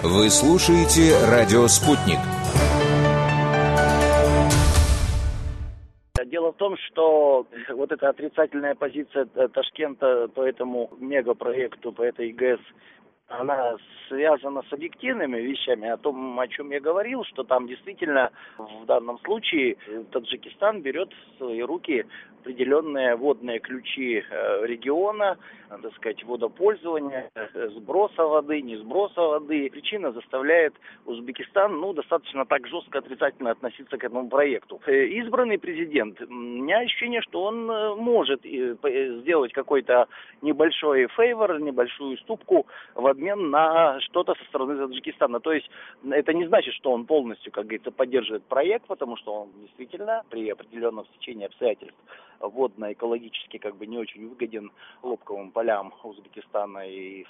Вы слушаете «Радио Спутник». Дело в том, что вот эта отрицательная позиция Ташкента по этому мегапроекту, по этой ГЭС, она связана с объективными вещами, о том, о чем я говорил, что там действительно в данном случае Таджикистан берет в свои руки определенные водные ключи региона, так сказать, водопользования, сброса воды, не сброса воды. Причина заставляет Узбекистан, достаточно так жестко отрицательно относиться к этому проекту. Избранный президент, у меня ощущение, что он может сделать какой-то небольшой фейвор, небольшую уступку в обмен на что-то со стороны Таджикистана. То есть это не значит, что он полностью, как говорится, поддерживает проект, потому что он действительно при определенном стечении обстоятельств водно-экологически не очень выгоден лобковым полям Узбекистана и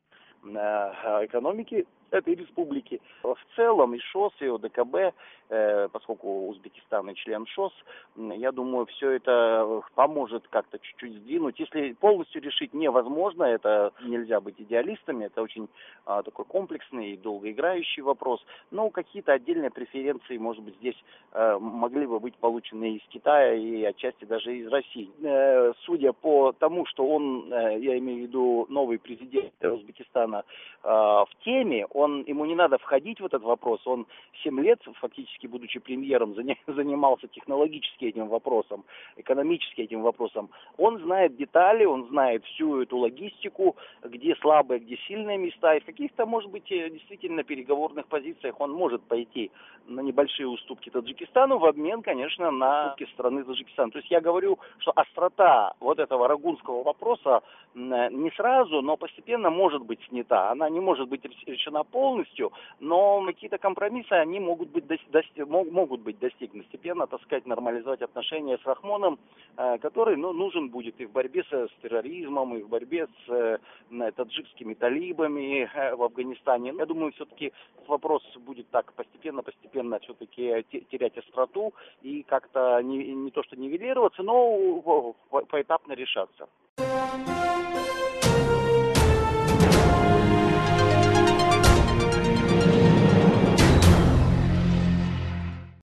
экономики этой республики. В целом и ШОС, и ОДКБ, поскольку Узбекистан и член ШОС, я думаю, все это поможет как-то чуть-чуть сдвинуть. Если полностью решить невозможно, это нельзя быть идеалистами, это очень такой комплексный и долгоиграющий вопрос. Но какие-то отдельные преференции, может быть, здесь могли бы быть получены из Китая и отчасти даже из России. Судя по тому, что он, я имею в виду новый президент Узбекистана, в теме, ему не надо входить в этот вопрос. Он 7 лет, фактически будучи премьером, занимался технологически этим вопросом, экономически этим вопросом. Он знает детали, он знает всю эту логистику, где слабые, где сильные места. И в каких-то, может быть, действительно переговорных позициях он может пойти на небольшие уступки Таджикистану в обмен, конечно, на уступки страны Таджикистана. То есть я говорю, что острота вот этого рагунского вопроса не сразу, но постепенно может быть снята. Она не может быть решена полностью, но какие-то компромиссы, они могут быть достигнуты. Постепенно, так сказать, нормализовать отношения с Рахмоном, который нужен будет и в борьбе с терроризмом, и в борьбе с таджикскими талибами в Афганистане. Я думаю, все-таки вопрос будет так постепенно все-таки терять остроту и как-то не то что нивелироваться, но поэтапно решаться.